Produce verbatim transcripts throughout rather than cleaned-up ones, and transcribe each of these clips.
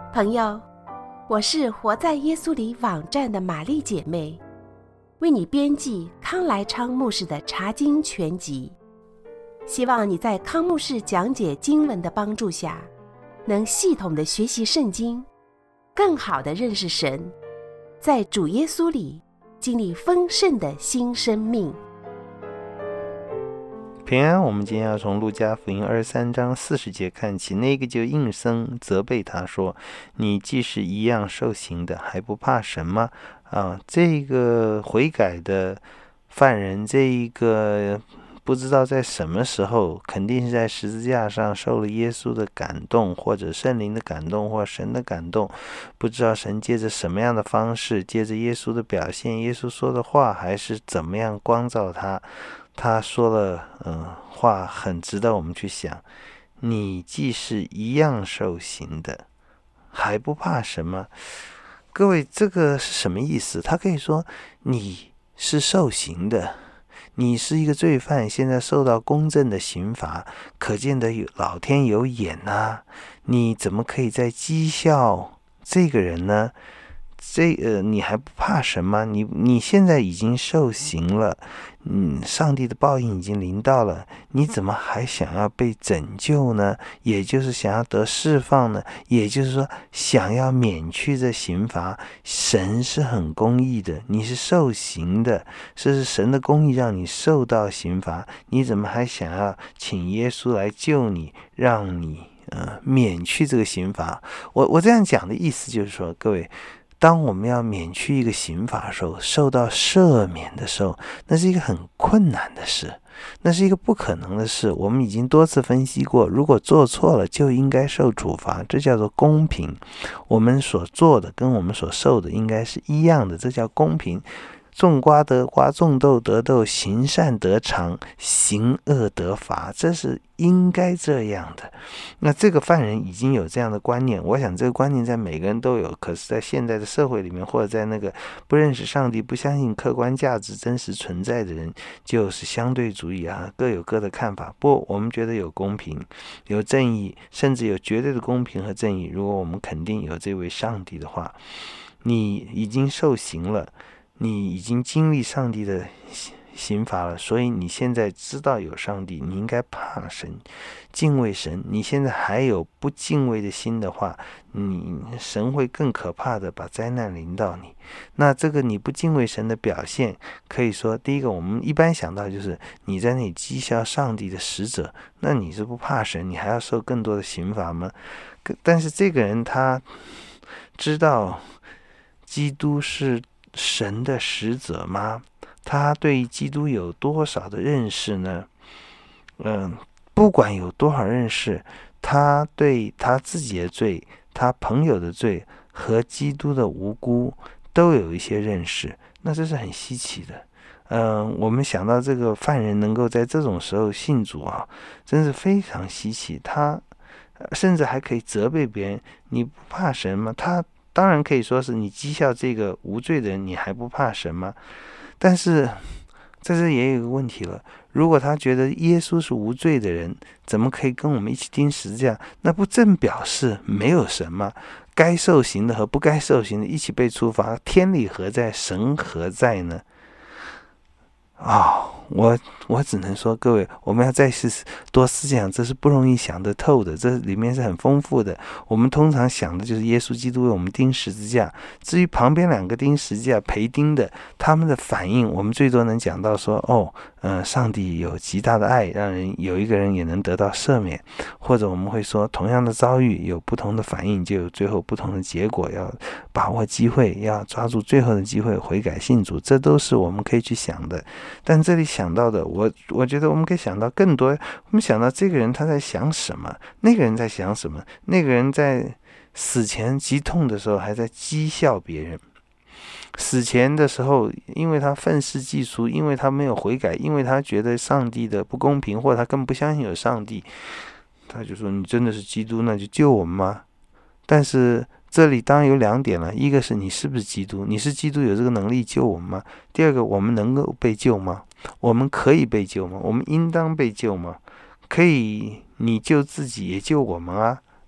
朋友，我是活在耶稣里网站的玛丽姐妹，为你编辑康来昌牧师的查经全集，希望你在康牧师讲解经文的帮助下，能系统的学习圣经，更好的认识神，在主耶稣里经历丰盛的新生命。 平安，我们今天要从路加福音二十三章四十节看起。那个就应声责备他说：“你既是一样受刑的，还不怕神吗？”啊，这个悔改的犯人，这一个不知道在什么时候，肯定是在十字架上受了耶稣的感动，或者圣灵的感动，或神的感动。不知道神借着什么样的方式，借着耶稣的表现，耶稣说的话，还是怎么样光照他。他说了，嗯、呃，话很值得我们去想。你既是一样受刑的，还不怕什么？各位，这个是什么意思？他可以说你是受刑的，你是一个罪犯，现在受到公正的刑罚，可见的有老天有眼啊！你怎么可以在讥笑这个人呢？这呃，你还不怕什么？你你现在已经受刑了，嗯，上帝的报应已经临到了，你怎么还想要被拯救呢？也就是想要得释放呢？也就是说，想要免去这刑罚。神是很公义的，你是受刑的，这是神的公义让你受到刑罚，你怎么还想要请耶稣来救你，让你呃免去这个刑罚？我我这样讲的意思就是说，各位。当我们要免去一个刑罚的时候，受到赦免的时候，那是一个很困难的事，那是一个不可能的事。我们已经多次分析过，如果做错了就应该受处罚，这叫做公平。我们所做的跟我们所受的应该是一样的，这叫公平。种瓜得瓜，种豆得豆，行善得偿，行恶得罚，这是应该这样的。那这个犯人已经有这样的观念，我想这个观念在每个人都有，可是在现在的社会里面，或者在那个不认识上帝、不相信客观价值真实存在的人，就是相对主义啊，各有各的看法。不，我们觉得有公平、有正义，甚至有绝对的公平和正义。如果我们肯定有这位上帝的话，你已经受刑了，你已经经历上帝的刑罚了，所以你现在知道有上帝，你应该怕神，敬畏神。你现在还有不敬畏的心的话，你神会更可怕的把灾难临到你。那这个你不敬畏神的表现，可以说第一个我们一般想到就是你在那里讥笑上帝的使者，那你是不怕神，你还要受更多的刑罚吗？但是这个人他知道基督是神的使者吗？他对基督有多少的认识呢？嗯，不管有多少认识，他对他自己的罪、他朋友的罪和基督的无辜都有一些认识，那这是很稀奇的。嗯，我们想到这个犯人能够在这种时候信主啊，真是非常稀奇。他甚至还可以责备别人：“你不怕神吗？”他当然可以说是你讥笑这个无罪的人，你还不怕神吗？但是在这也有一个问题了，如果他觉得耶稣是无罪的人，怎么可以跟我们一起钉十字架？那不正表示没有神吗？该受刑的和不该受刑的一起被处罚，天理何在，神何在呢？啊、哦，我我只能说，各位，我们要再次多思想，这是不容易想得透的，这里面是很丰富的。我们通常想的就是耶稣基督为我们钉十字架，至于旁边两个钉十字架陪钉的，他们的反应，我们最多能讲到说，哦，呃，上帝有极大的爱，让人有一个人也能得到赦免，或者我们会说，同样的遭遇有不同的反应，就有最后不同的结果，要把握机会，要抓住最后的机会悔改信主，这都是我们可以去想的。但这里想到的，我我觉得我们可以想到更多。我们想到这个人他在想什么，那个人在想什么，那个人在死前极痛的时候还在讥笑别人。死前的时候，因为他愤世嫉俗，因为他没有悔改，因为他觉得上帝的不公平，或者他根本不相信有上帝，他就说：“你真的是基督，那就救我们吗？”但是这里当然有两点了，一个是你是不是基督，你是基督有这个能力救我们吗？第二个，我们能够被救吗？我们可以被救吗？我们应当被救吗？可以，你救自己也救我们啊！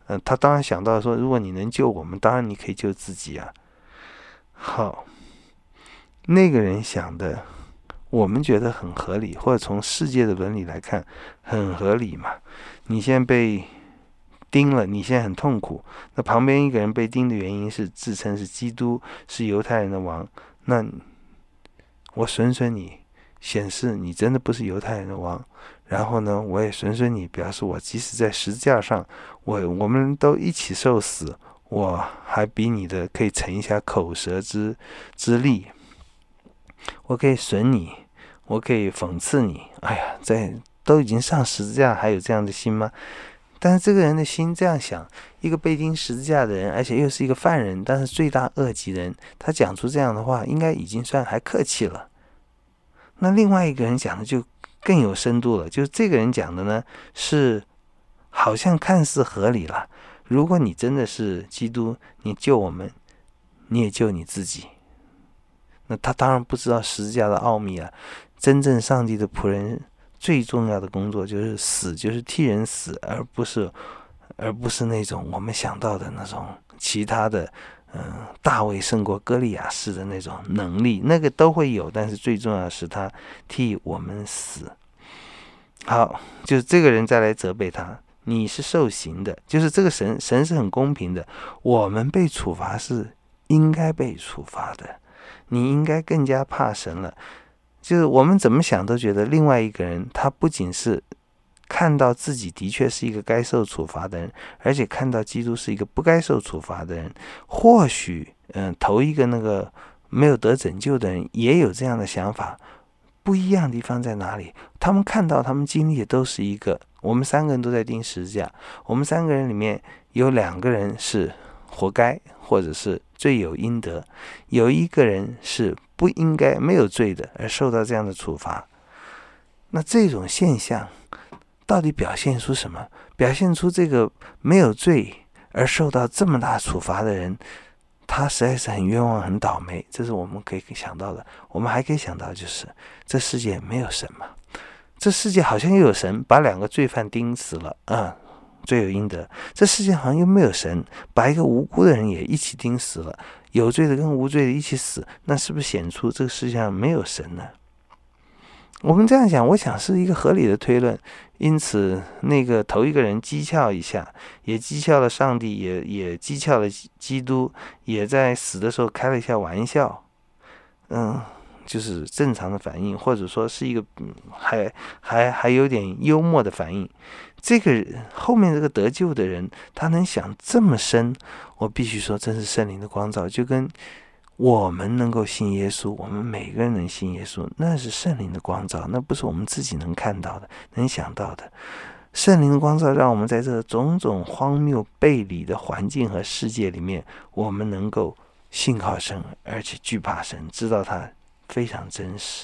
嗯、呃，他当然想到说，如果你能救我们，当然你可以救自己啊。好，那个人想的，我们觉得很合理，或者从世界的伦理来看很合理嘛。你现在被钉了，你现在很痛苦，那旁边一个人被钉的原因是自称是基督，是犹太人的王，那我损损你，显示你真的不是犹太人的王，然后呢，我也损损你，表示我即使在十字架上，我我们都一起受死，我还比你的可以逞一下口舌之之力，我可以损你，我可以讽刺你。哎呀，在都已经上十字架，还有这样的心吗？但是这个人的心这样想，一个被钉十字架的人，而且又是一个犯人，但是罪大恶极人，他讲出这样的话，应该已经算还客气了。那另外一个人讲的就更有深度了，就是这个人讲的呢，是好像看似合理了。如果你真的是基督，你救我们，你也救你自己。那他当然不知道十字架的奥秘啊，真正上帝的仆人最重要的工作就是死，就是替人死，而不是而不是那种我们想到的那种其他的嗯，大卫胜过歌利亚式的那种能力，那个都会有，但是最重要的是他替我们死。好，就是这个人再来责备他，你是受刑的，就是这个神神是很公平的，我们被处罚是应该被处罚的，你应该更加怕神了。就是我们怎么想都觉得另外一个人他不仅是看到自己的确是一个该受处罚的人，而且看到基督是一个不该受处罚的人。或许嗯，头一个那个没有得拯救的人也有这样的想法，不一样的地方在哪里？他们看到他们经历的都是一个，我们三个人都在钉十字架，我们三个人里面有两个人是活该或者是罪有应得，有一个人是不应该没有罪的而受到这样的处罚。那这种现象到底表现出什么？表现出这个没有罪而受到这么大处罚的人，他实在是很冤枉很倒霉，这是我们可以想到的。我们还可以想到就是这世界没有神嘛，这世界好像又有神，把两个罪犯钉死了啊，罪有应得。这世界好像又没有神，把一个无辜的人也一起钉死了，有罪的跟无罪的一起死，那是不是显出这个世界上没有神呢？我们这样讲，我想是一个合理的推论。因此那个头一个人讥诮一下，也讥诮了上帝，也也讥诮了基督，也在死的时候开了一下玩笑，嗯，就是正常的反应，或者说是一个、嗯、还还还有点幽默的反应。这个后面这个得救的人，他能想这么深，我必须说真是圣灵的光照，就跟我们能够信耶稣，我们每个人能信耶稣，那是圣灵的光照，那不是我们自己能看到的能想到的。圣灵的光照让我们在这种种荒谬背离的环境和世界里面，我们能够信靠神，而且惧怕神，知道他非常真实。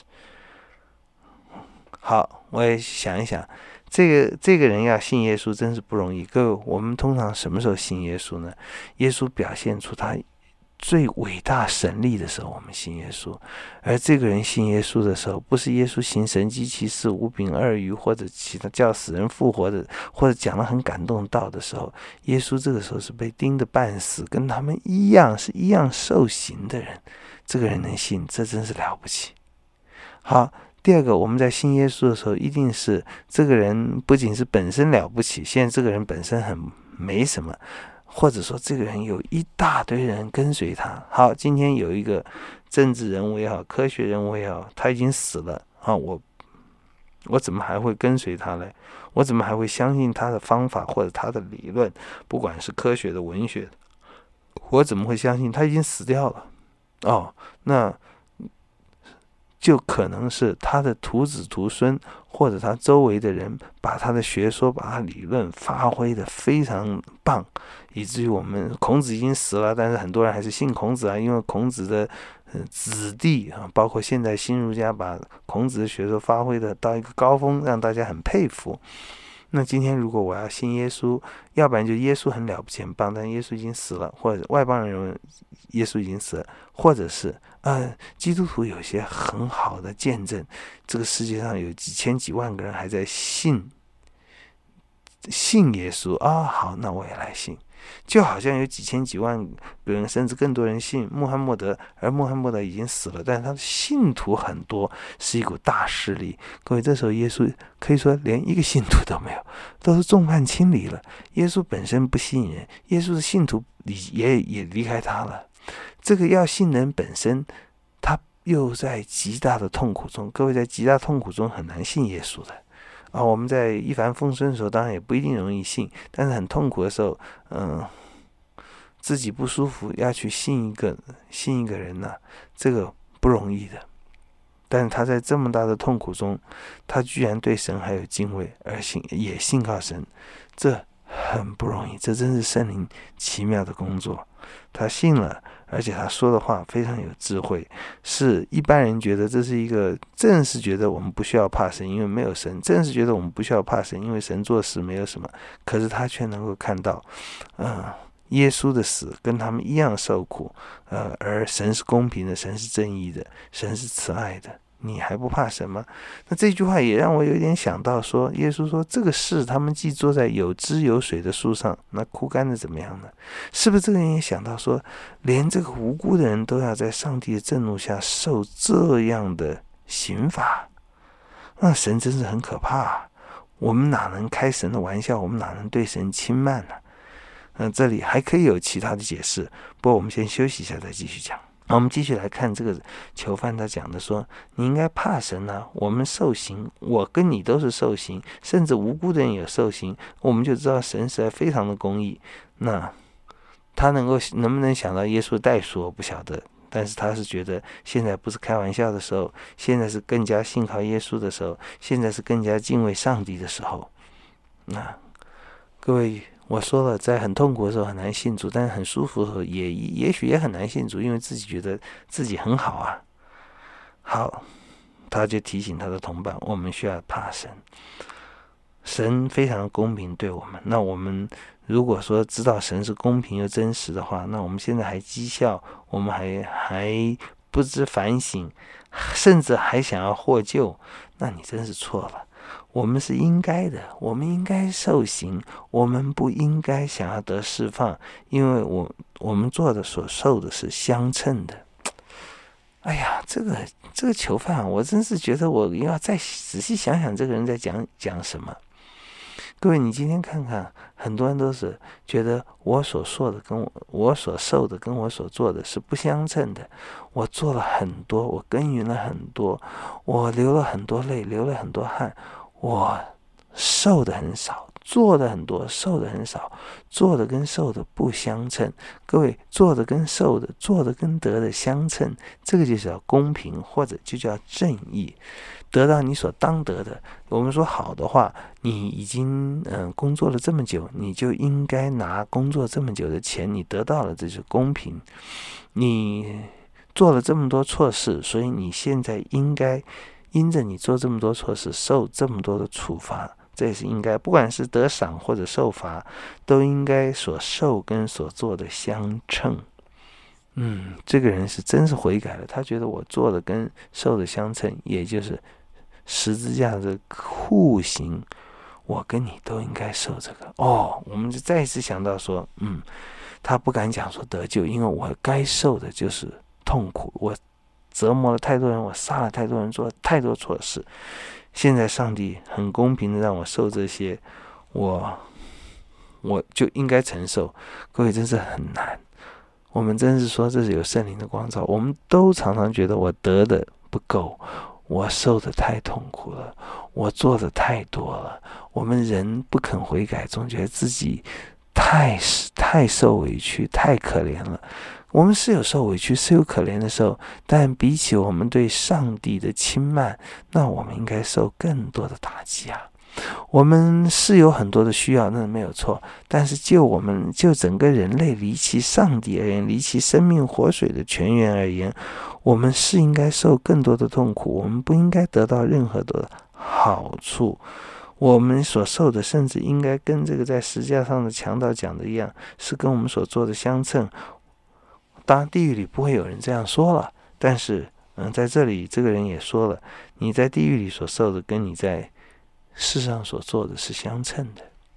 好，我也想一想，这个这个人要信耶稣真是不容易。各位，我们通常什么时候信耶稣呢？耶稣表现出他最伟大神力的时候，我们信耶稣。而这个人信耶稣的时候，不是耶稣行神迹奇事、五饼二鱼，或者其他叫死人复活的，或者讲了很感动道的时候，耶稣这个时候是被钉得半死，跟他们一样是一样受刑的人。这个人能信，这真是了不起。好，第二个，我们在信耶稣的时候，一定是这个人不仅是本身了不起，现在这个人本身很没什么，或者说这个人有一大堆人跟随他。好，今天有一个政治人物也好，科学人物也好，他已经死了啊，我我怎么还会跟随他呢？我怎么还会相信他的方法或者他的理论，不管是科学的文学的，我怎么会相信他已经死掉了？哦，那就可能是他的徒子徒孙或者他周围的人把他的学说把他理论发挥的非常棒，以至于我们孔子已经死了，但是很多人还是信孔子啊，因为孔子的、呃、子弟啊，包括现在新儒家把孔子的学说发挥的到一个高峰，让大家很佩服。那今天如果我要信耶稣，要不然就耶稣很了不起很棒，但耶稣已经死了，或者外邦人认为耶稣已经死了，或者是呃，基督徒有些很好的见证，这个世界上有几千几万个人还在信信耶稣啊，好，那我也来信。就好像有几千几万个人，甚至更多人信穆罕默德，而穆罕默德已经死了，但是他的信徒很多，是一股大势力。各位，这时候耶稣可以说连一个信徒都没有，都是众叛亲离了。耶稣本身不吸引人，耶稣的信徒也也离开他了。这个要信人本身，他又在极大的痛苦中。各位，在极大痛苦中很难信耶稣的。啊，我们在一帆风顺的时候，当然也不一定容易信，但是很痛苦的时候，嗯，自己不舒服，要去信一个信一个人呢、啊，这个不容易的。但是他在这么大的痛苦中，他居然对神还有敬畏，而信也信靠神，这很不容易，这真是圣灵奇妙的工作。他信了，而且他说的话非常有智慧，是一般人觉得这是一个，正是觉得我们不需要怕神，因为没有神；正是觉得我们不需要怕神，因为神做事没有什么。可是他却能够看到，嗯、呃，耶稣的死跟他们一样受苦，呃，而神是公平的，神是正义的，神是慈爱的。你还不怕神吗？那这句话也让我有点想到说，耶稣说这个事他们既坐在有汁有水的树上，那枯干的怎么样呢？是不是这个人也想到说，连这个无辜的人都要在上帝的震怒下受这样的刑罚？那神真是很可怕、啊、我们哪能开神的玩笑，我们哪能对神轻慢呢、啊？嗯，这里还可以有其他的解释，不过我们先休息一下再继续讲。那我们继续来看这个囚犯，他讲的说，你应该怕神啊，我们受刑，我跟你都是受刑，甚至无辜的人也受刑，我们就知道神实在非常的公义。那他能够能不能想到耶稣的代赎我不晓得，但是他是觉得现在不是开玩笑的时候，现在是更加信靠耶稣的时候，现在是更加敬畏上帝的时候。那各位，我说了，在很痛苦的时候很难信主，但是很舒服的时候也也许也很难信主，因为自己觉得自己很好啊。好，他就提醒他的同伴，我们需要怕神，神非常公平对我们。那我们如果说知道神是公平又真实的话，那我们现在还讥笑，我们还还不知反省，甚至还想要获救，那你真是错了。我们是应该的，我们应该受刑，我们不应该想要得释放，因为我我们做的所受的是相称的。哎呀，这个这个囚犯，我真是觉得我要再仔细想想这个人在讲讲什么。各位，你今天看看，很多人都是觉得我所说的跟我我所受的跟我所做的是不相称的。我做了很多，我耕耘了很多，我流了很多泪，流了很多汗，我受的很少，做的很多，受的很少，做的跟受的不相称。各位，做的跟受的，做的跟得的相称，这个就叫公平，或者就叫正义。得到你所当得的。我们说好的话，你已经嗯、呃、工作了这么久，你就应该拿工作这么久的钱，你得到了，这是公平。你做了这么多错事，所以你现在应该因着你做这么多错事，受这么多的处罚，这也是应该。不管是得赏或者受罚，都应该所受跟所做的相称。嗯，这个人是真是悔改了，他觉得我做的跟受的相称，也就是十字架的酷刑，我跟你都应该受这个。哦，我们就再一次想到说，嗯，他不敢讲说得救，因为我该受的就是痛苦，我折磨了太多人，我杀了太多人，做了太多错事，现在上帝很公平的让我受这些，我我就应该承受。各位，真是很难。我们真是说这是有圣灵的光照，我们都常常觉得我得的不够，我受的太痛苦了，我做的太多了。我们人不肯悔改，总觉得自己太太受委屈，太可怜了。我们是有受委屈，是有可怜的时候，但比起我们对上帝的轻慢，那我们应该受更多的打击啊。我们是有很多的需要，那没有错，但是就我们就整个人类离弃上帝而言，离弃生命活水的泉源而言，我们是应该受更多的痛苦，我们不应该得到任何的好处。我们所受的甚至应该跟这个在十字架上的强盗讲的一样，是跟我们所做的相称。当然地狱里不会有人这样说了，但是嗯，在这里这个人也说了，你在地狱里所受的跟你在世上所做的是相称的。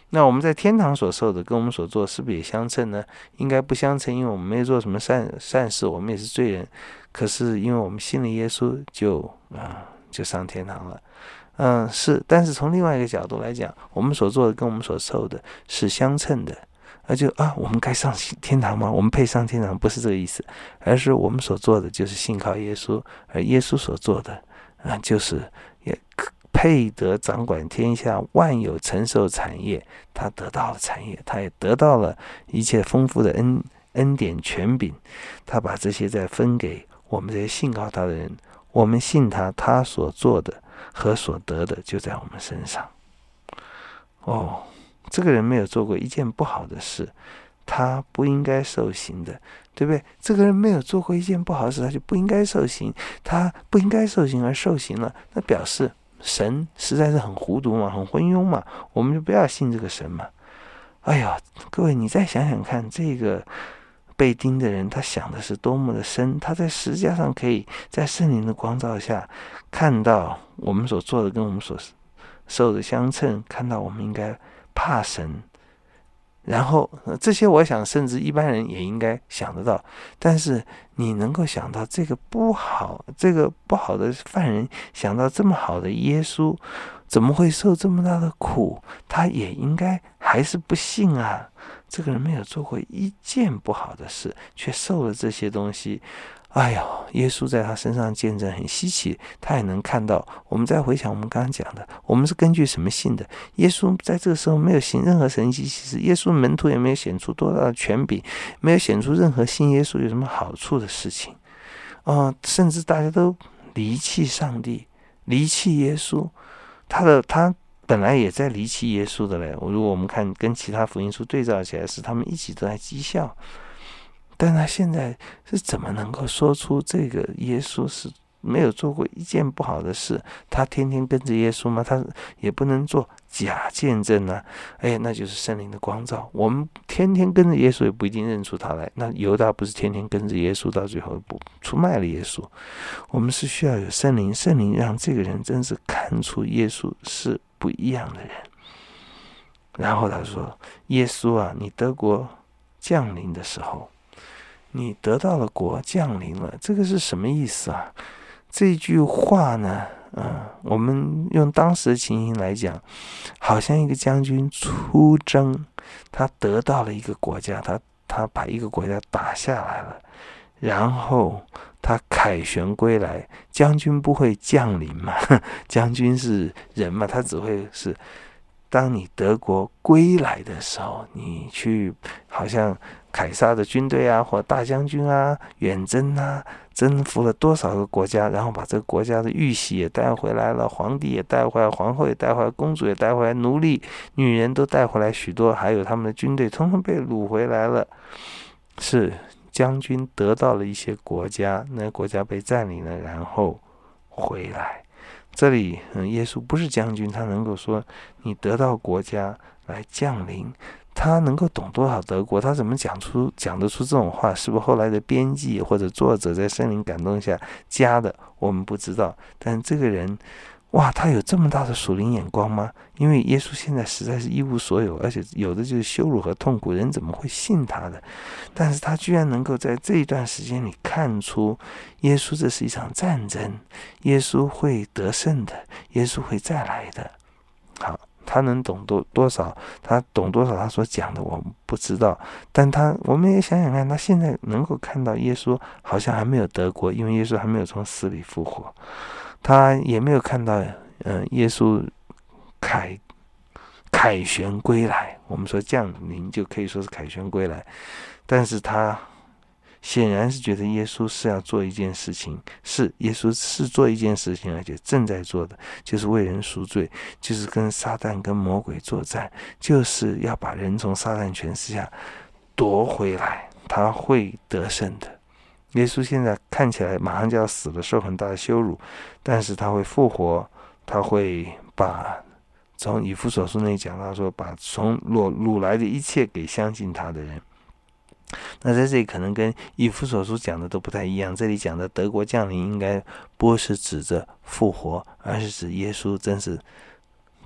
那我们在天堂所受的跟我们所做是不是也相称呢？应该不相称，因为我们没有做什么善善事，我们也是罪人。可是因为我们信了耶稣就，就啊就上天堂了。嗯，是，但是从另外一个角度来讲，我们所做的跟我们所受的是相称的。而就啊，我们该上天堂吗？我们配上天堂，不是这个意思，而是我们所做的就是信靠耶稣，而耶稣所做的啊，就是也配得掌管天下万有承受产业。他得到了产业，他也得到了一切丰富的恩恩典权柄，他把这些再分给我们这些信靠他的人。我们信他，他所做的和所得的就在我们身上。哦，这个人没有做过一件不好的事，他不应该受刑的，对不对？这个人没有做过一件不好的事，他就不应该受刑。他不应该受刑而受刑了，那表示神实在是很糊涂嘛，很昏庸嘛，我们就不要信这个神嘛。哎呀，各位，你再想想看，这个被钉的人，他想的是多么的深。他在十字架上可以在圣灵的光照下看到我们所做的跟我们所受的相称，看到我们应该怕神。然后这些我想甚至一般人也应该想得到，但是你能够想到这个不好这个不好的犯人，想到这么好的耶稣怎么会受这么大的苦，他也应该还是不信啊。这个人没有做过一件不好的事，却受了这些东西。哎呀，耶稣在他身上见证很稀奇，他也能看到。我们再回想我们刚刚讲的，我们是根据什么信的？耶稣在这个时候没有行任何神迹奇事，耶稣门徒也没有显出多大的权柄，没有显出任何信耶稣有什么好处的事情。呃、甚至大家都离弃上帝，离弃耶稣。他的他本来也在离弃耶稣的嘞。如果我们看跟其他福音书对照起来，是他们一起都在讥笑。但他现在是怎么能够说出这个耶稣是没有做过一件不好的事？他天天跟着耶稣吗？他也不能做假见证啊！哎，那就是圣灵的光照。我们天天跟着耶稣，也不一定认出他来。那犹大不是天天跟着耶稣，到最后不出卖了耶稣？我们是需要有圣灵，圣灵让这个人真是看出耶稣是不一样的人。然后他说：“耶稣啊，你得国降临的时候。”你得到了国降临了，这个是什么意思啊？这句话呢，嗯，我们用当时的情形来讲，好像一个将军出征，他得到了一个国家，他他把一个国家打下来了，然后他凯旋归来。将军不会降临嘛？将军是人嘛，他只会是当你得国归来的时候，你去好像凯撒的军队啊，或大将军啊，远征啊，征服了多少个国家，然后把这个国家的玉玺也带回来了，皇帝也带回来，皇后也带回来，公主也带回来，奴隶、女人都带回来许多，还有他们的军队通通被掳回来了。是将军得到了一些国家，那个国家被占领了，然后回来。这里，嗯，耶稣不是将军，他能够说你得到国家来降临。他能够懂多少德国？他怎么讲出讲得出这种话？是不是后来的编辑或者作者在圣灵感动下加的？我们不知道。但这个人，哇，他有这么大的属灵眼光吗？因为耶稣现在实在是一无所有，而且有的就是羞辱和痛苦，人怎么会信他的？但是他居然能够在这一段时间里看出，耶稣这是一场战争，耶稣会得胜的，耶稣会再来的。好。他能懂多多少？他懂多少？他所讲的我们不知道，但他我们也想想看，他现在能够看到耶稣好像还没有得国，因为耶稣还没有从死里复活，他也没有看到，嗯、呃，耶稣凯凯旋归来。我们说降临就可以说是凯旋归来，但是他显然是觉得耶稣是要做一件事情，是耶稣是做一件事情，而且正在做的，就是为人赎罪，就是跟撒旦跟魔鬼作战，就是要把人从撒旦权势下夺回来，他会得胜的。耶稣现在看起来马上就要死了，受很大的羞辱，但是他会复活，他会把从以弗所书那里讲到说，把从掳掳来的一切给相信他的人。那在这里可能跟以弗所书讲的都不太一样，这里讲的德国降临应该不是指着复活，而是指耶稣真是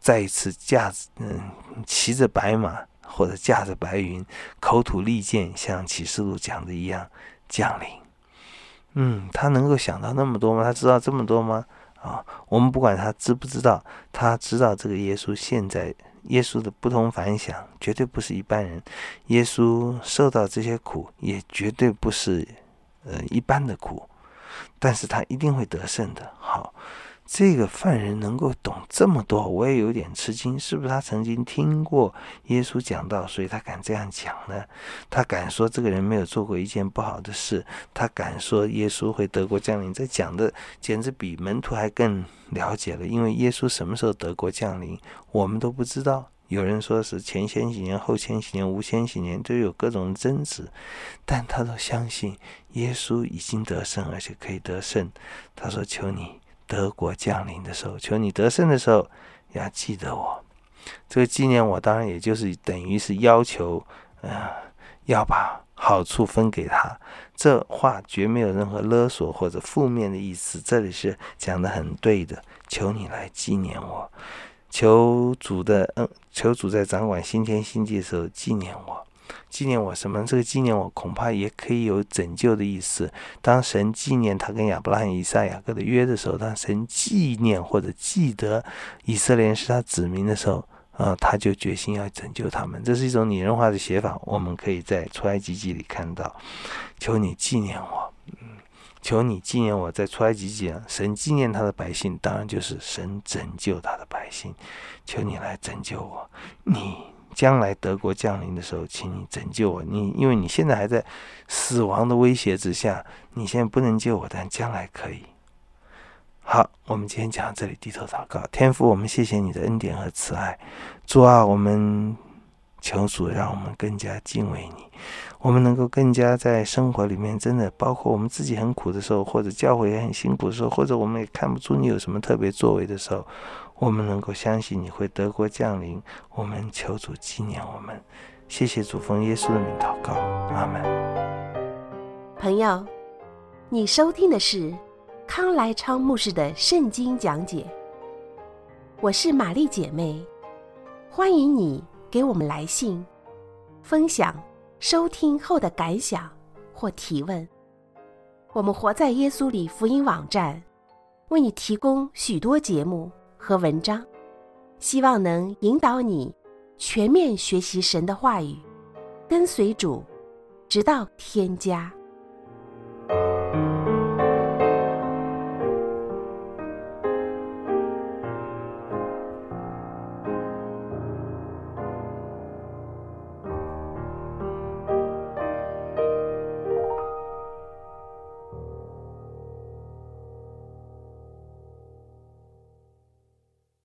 再一次驾着嗯骑着白马或者驾着白云，口吐利剑，像启示录讲的一样降临。嗯，他能够想到那么多吗？他知道这么多吗？啊，我们不管他知不知道，他知道这个耶稣现在耶稣的不同凡响，绝对不是一般人。耶稣受到这些苦，也绝对不是呃一般的苦，但是他一定会得胜的。好，这个犯人能够懂这么多，我也有点吃惊，是不是他曾经听过耶稣讲道，所以他敢这样讲呢？他敢说这个人没有做过一件不好的事，他敢说耶稣会得国降临，这讲的简直比门徒还更了解了。因为耶稣什么时候得国降临，我们都不知道。有人说是前千禧年、后千禧年、无千禧年，都有各种争执，但他都相信耶稣已经得胜，而且可以得胜。他说：“求你得国降临的时候，求你得胜的时候，要记得我。”这个纪念我，当然也就是等于是要求，呃，要把好处分给他。这话绝没有任何勒索或者负面的意思，这里是讲得很对的。求你来纪念我。求主的嗯，求主在掌管新天新地的时候纪念我，纪念我什么？这个纪念我恐怕也可以有拯救的意思。当神纪念他跟亚伯拉罕、以撒、雅各的约的时候，当神纪念或者记得以色列人是他子民的时候，呃，他就决心要拯救他们。这是一种拟人化的写法，我们可以在出埃及记里看到。求你纪念我。嗯求你纪念我。在出埃及记，神纪念他的百姓，当然就是神拯救他的百姓。求你来拯救我，你将来得国降临的时候，请你拯救我。你因为你现在还在死亡的威胁之下，你现在不能救我，但将来可以。好，我们今天讲到这里，低头祷告。天父，我们谢谢你的恩典和慈爱。主啊，我们求主让我们更加敬畏你，我们能够更加在生活里面，真的包括我们自己很苦的时候，或者教会也很辛苦的时候，或者我们也看不出你有什么特别作为的时候，我们能够相信你会得国降临。我们求主纪念我们。谢谢主，奉耶稣的名祷告，阿们。 朋友，你收听的是康来昌牧师的圣经讲解。我是玛丽姐妹，欢迎你给我们来信分享收听后的感想或提问。我们活在耶稣里福音网站为你提供许多节目和文章，希望能引导你全面学习神的话语，跟随主直到天家。